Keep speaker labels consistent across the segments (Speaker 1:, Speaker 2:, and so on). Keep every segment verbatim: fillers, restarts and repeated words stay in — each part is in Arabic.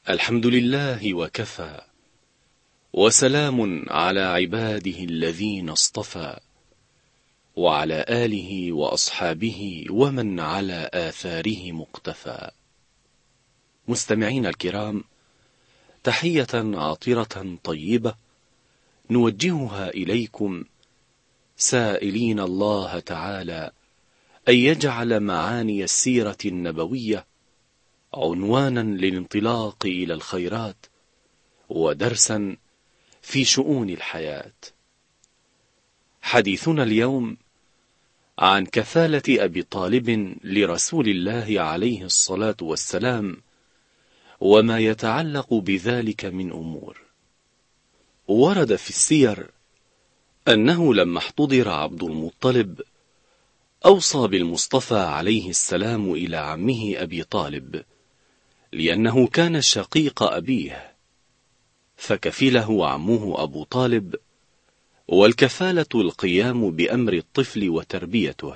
Speaker 1: الحمد لله وكفى، وسلام على عباده الذين اصطفى، وعلى آله وأصحابه ومن على آثاره مقتفى. مستمعين الكرام، تحية عطرة طيبة نوجهها إليكم، سائلين الله تعالى أن يجعل معاني السيرة النبوية عنوانا للانطلاق إلى الخيرات ودرسا في شؤون الحياة. حديثنا اليوم عن كفالة أبي طالب لرسول الله عليه الصلاة والسلام وما يتعلق بذلك من أمور. ورد في السير أنه لما احتضر عبد المطلب أوصى بالمصطفى عليه السلام إلى عمه أبي طالب، لأنه كان شقيق أبيه، فكفله عمه أبو طالب، والكفالة القيام بأمر الطفل وتربيته.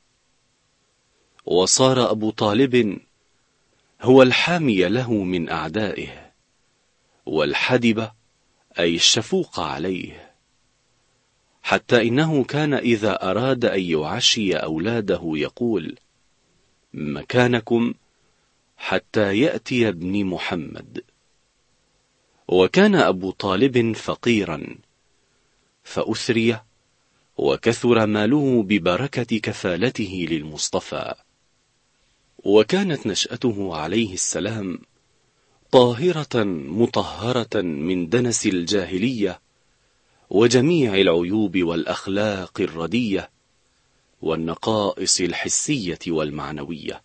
Speaker 1: وصار أبو طالب هو الحامي له من أعدائه، والحدب أي الشفوق عليه، حتى إنه كان إذا أراد أن يعشي أولاده يقول: مكانكم حتى يأتي ابن محمد. وكان أبو طالب فقيرا، فأثري وكثر ماله ببركة كفالته للمصطفى. وكانت نشأته عليه السلام طاهرة مطهرة من دنس الجاهلية وجميع العيوب والأخلاق الردية والنقائص الحسية والمعنوية.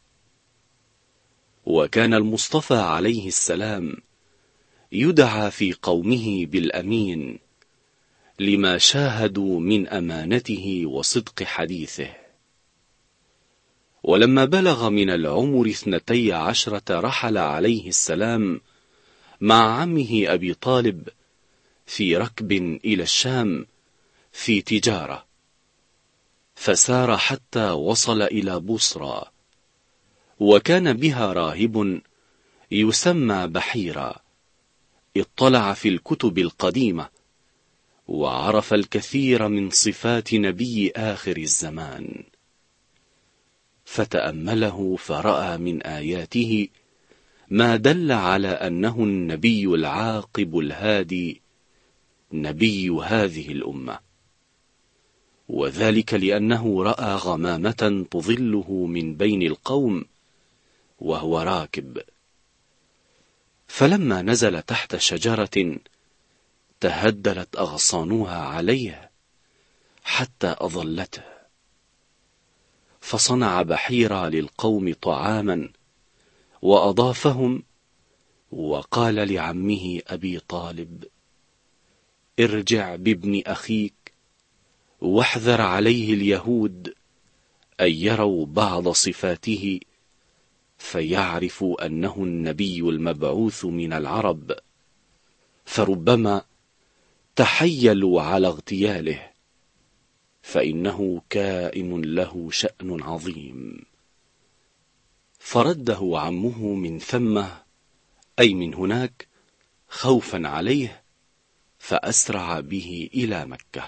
Speaker 1: وكان المصطفى عليه السلام يدعى في قومه بالأمين، لما شاهدوا من أمانته وصدق حديثه. ولما بلغ من العمر اثنتي عشرة رحل عليه السلام مع عمه أبي طالب في ركب إلى الشام في تجارة، فسار حتى وصل إلى بصرى، وكان بها راهب يسمى بحيرا، اطلع في الكتب القديمة وعرف الكثير من صفات نبي آخر الزمان، فتأمله فرأى من آياته ما دل على أنه النبي العاقب الهادي، نبي هذه الأمة، وذلك لأنه رأى غمامة تظله من بين القوم وهو راكب، فلما نزل تحت شجرة تهدلت أغصانها عليه حتى أظلته، فصنع بحيرا للقوم طعاما وأضافهم، وقال لعمه أبي طالب: ارجع بابن أخيك واحذر عليه اليهود أن يروا بعض صفاته فيعرفوا أنه النبي المبعوث من العرب، فربما تحيلوا على اغتياله، فإنه كائن له شأن عظيم. فرده عمه من ثمه، أي من هناك، خوفا عليه، فأسرع به إلى مكة.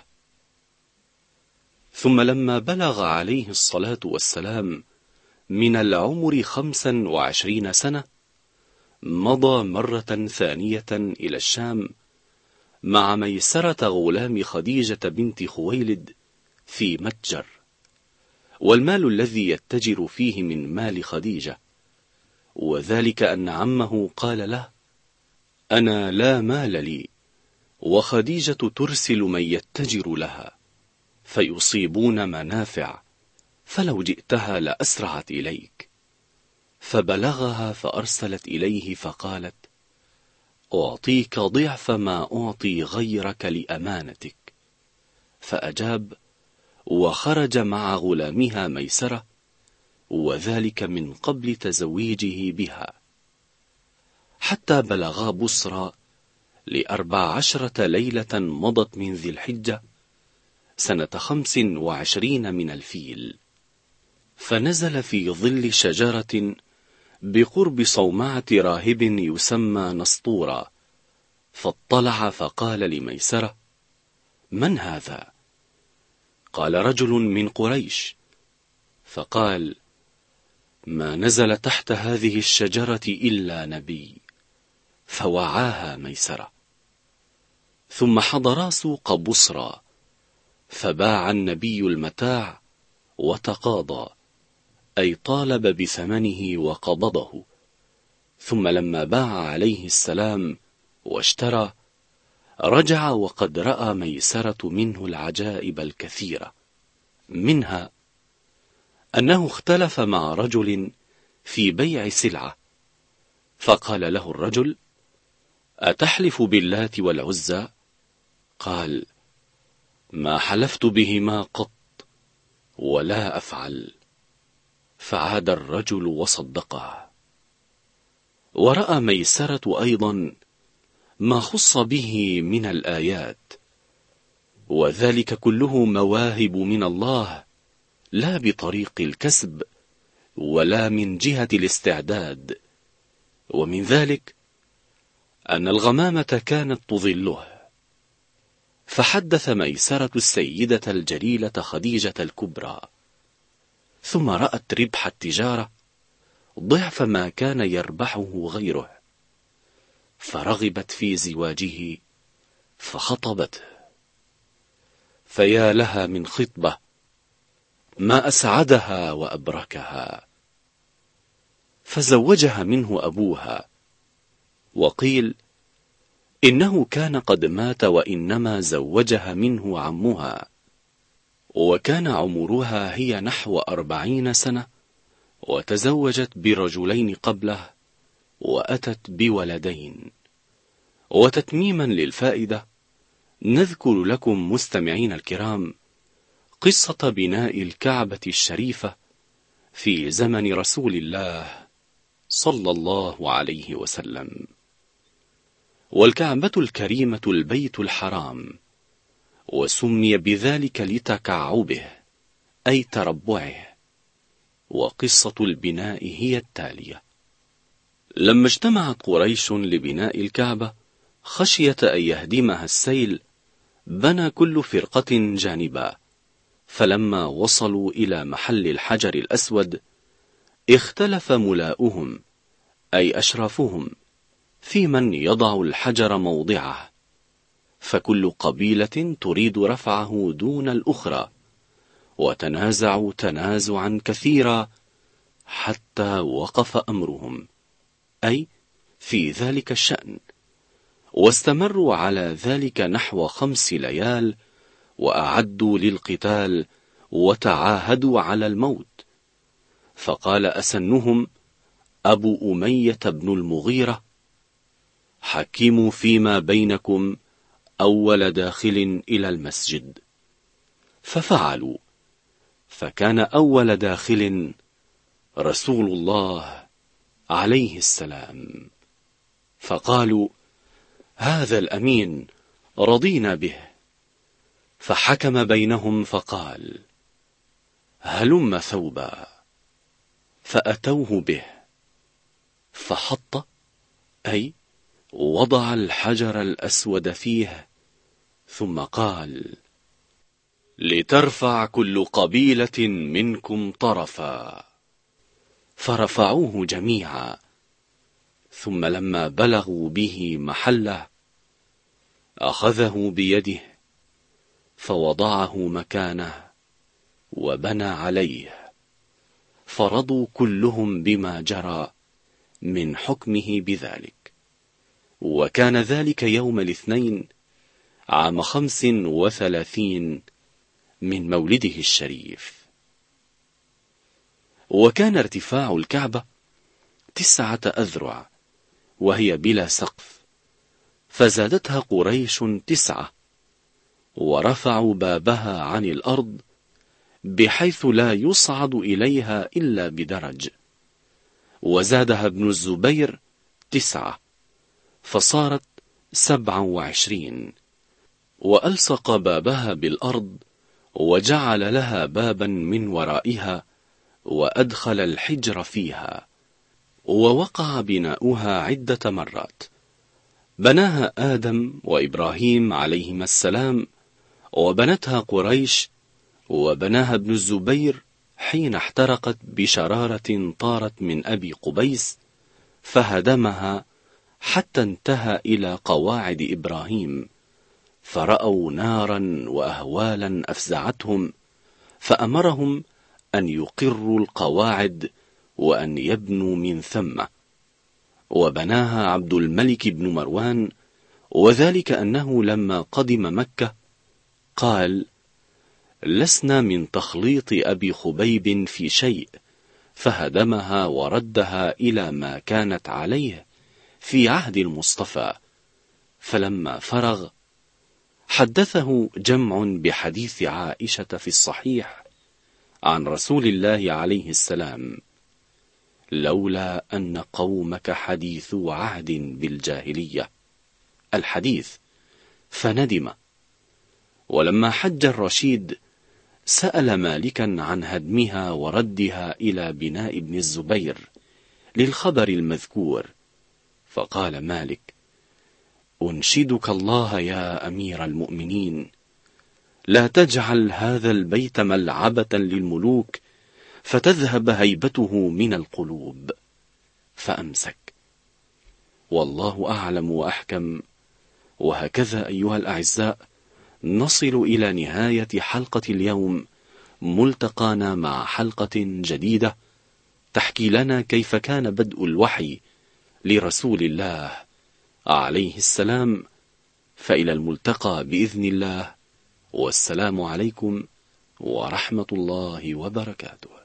Speaker 1: ثم لما بلغ عليه الصلاة والسلام من العمر خمسا وعشرين سنة، مضى مرة ثانية إلى الشام مع ميسرة غلام خديجة بنت خويلد في متجر، والمال الذي يتجر فيه من مال خديجة، وذلك أن عمه قال له: أنا لا مال لي، وخديجة ترسل من يتجر لها فيصيبون منافع، فلو جئتها لأسرعت إليك. فبلغها فأرسلت إليه فقالت: أعطيك ضعف ما أعطي غيرك لأمانتك. فأجاب وخرج مع غلامها ميسرة، وذلك من قبل تزويجه بها، حتى بلغا بصرى لأربع عشرة ليلة مضت من ذي الحجة سنة خمس وعشرين من الفيل، فنزل في ظل شجرة بقرب صومعة راهب يسمى نسطورا، فاطلع فقال لميسرة: من هذا؟ قال: رجل من قريش. فقال: ما نزل تحت هذه الشجرة إلا نبي. فوعاها ميسرة. ثم حضرا سوق بصرى، فباع النبي المتاع وتقاضى، أي طالب بثمنه وقبضه. ثم لما باع عليه السلام واشترى، رجع وقد رأى ميسرة منه العجائب الكثيرة، منها أنه اختلف مع رجل في بيع سلعة، فقال له الرجل: أتحلف باللات والعزى؟ قال: ما حلفت بهما قط ولا أفعل. فعاد الرجل وصدقه. ورأى ميسرة أيضا ما خص به من الآيات، وذلك كله مواهب من الله، لا بطريق الكسب ولا من جهة الاستعداد. ومن ذلك أن الغمامة كانت تظله. فحدث ميسرة السيدة الجليلة خديجة الكبرى، ثم رأت ربح التجارة ضعف ما كان يربحه غيره، فرغبت في زواجه فخطبته. فيا لها من خطبة ما أسعدها وأبركها. فزوجها منه أبوها، وقيل إنه كان قد مات وإنما زوجها منه عمها، وكان عمرها هي نحو أربعين سنة، وتزوجت برجلين قبله وأتت بولدين. وتتميما للفائدة نذكر لكم مستمعين الكرام قصة بناء الكعبة الشريفة في زمن رسول الله صلى الله عليه وسلم. والكعبة الكريمة البيت الحرام، وسمي بذلك لتكعبه أي تربعه. وقصة البناء هي التالية: لما اجتمعت قريش لبناء الكعبة خشية أن يهدمها السيل، بنى كل فرقة جانبا. فلما وصلوا إلى محل الحجر الأسود اختلف ملاؤهم أي أشرافهم في من يضع الحجر موضعه، فكل قبيلة تريد رفعه دون الأخرى، وتنازعوا تنازعا كثيرا حتى وقف أمرهم، أي في ذلك الشأن. واستمروا على ذلك نحو خمس ليال، وأعدوا للقتال وتعاهدوا على الموت. فقال أسنهم أبو أمية بن المغيرة: حكموا فيما بينكم أول داخل إلى المسجد. ففعلوا، فكان أول داخل رسول الله عليه السلام. فقالوا: هذا الأمين رضينا به. فحكم بينهم فقال: هلم ثوبا. فأتوه به، فحط أي وضع الحجر الأسود فيه، ثم قال: لترفع كل قبيلة منكم طرفا. فرفعوه جميعا. ثم لما بلغوا به محله أخذه بيده فوضعه مكانه وبنى عليه، فرضوا كلهم بما جرى من حكمه بذلك. وكان ذلك يوم الاثنين عام خمس وثلاثين من مولده الشريف. وكان ارتفاع الكعبة تسعة أذرع، وهي بلا سقف، فزادتها قريش تسعة، ورفعوا بابها عن الأرض بحيث لا يصعد إليها إلا بدرج. وزادها ابن الزبير تسعة، فصارت سبعا وعشرين، وألصق بابها بالأرض، وجعل لها بابا من ورائها، وأدخل الحجر فيها. ووقع بناؤها عدة مرات. بناها آدم وإبراهيم عليهما السلام، وبنتها قريش، وبناها ابن الزبير حين احترقت بشرارة طارت من أبي قبيس فهدمها حتى انتهى إلى قواعد إبراهيم، فرأوا نارا وأهوالا أفزعتهم، فأمرهم أن يقروا القواعد وأن يبنوا من ثم. وبناها عبد الملك بن مروان، وذلك أنه لما قدم مكة قال: لسنا من تخليط أبي خبيب في شيء، فهدمها وردها إلى ما كانت عليه في عهد المصطفى. فلما فرغ حدثه جمع بحديث عائشة في الصحيح عن رسول الله عليه السلام: لولا أن قومك حديثو عهد بالجاهلية، الحديث، فندم. ولما حج الرشيد سأل مالكا عن هدمها وردها إلى بناء ابن الزبير للخبر المذكور، فقال مالك: أنشدك الله يا أمير المؤمنين، لا تجعل هذا البيت ملعبة للملوك فتذهب هيبته من القلوب. فأمسك. والله أعلم وأحكم. وهكذا أيها الأعزاء نصل إلى نهاية حلقة اليوم، ملتقانا مع حلقة جديدة تحكي لنا كيف كان بدء الوحي لرسول الله عليه السلام. فإلى الملتقى بإذن الله، والسلام عليكم ورحمة الله وبركاته.